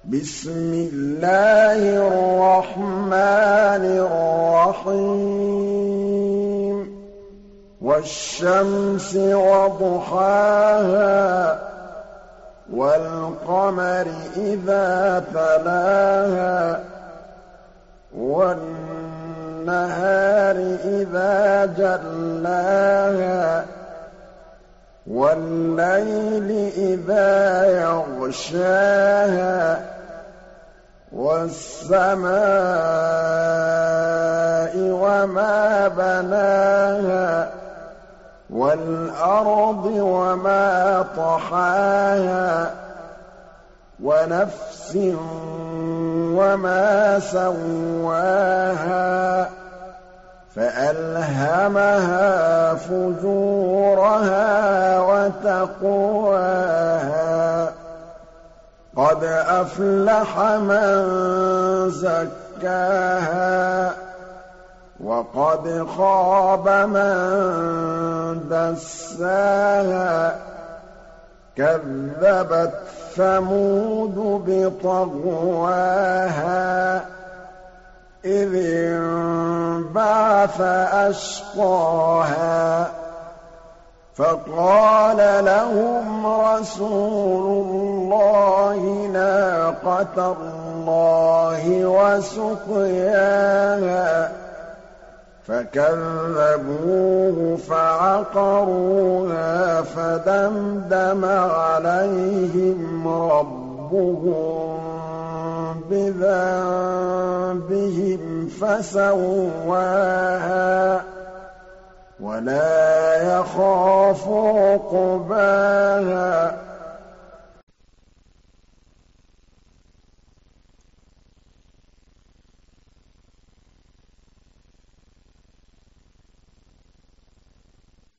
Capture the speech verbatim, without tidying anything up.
بسم الله الرحمن الرحيم والشمس وضحاها والقمر إذا تلاها والنهار إذا جلاها والليل إذا يغشاها والسماء وما بناها والأرض وما طحاها ونفس وما سواها فألهمها فجورها وتقواها قد أفلح من زكاها وقد خاب من دساها كذبت ثمود بطغواها إذ انبعث أشقاها فقال لهم رسول الله ناقة الله وسقياها فكذبوه فعقروها فدمدم عليهم ربهم بذنبهم فسواها ولا يخاف عقباها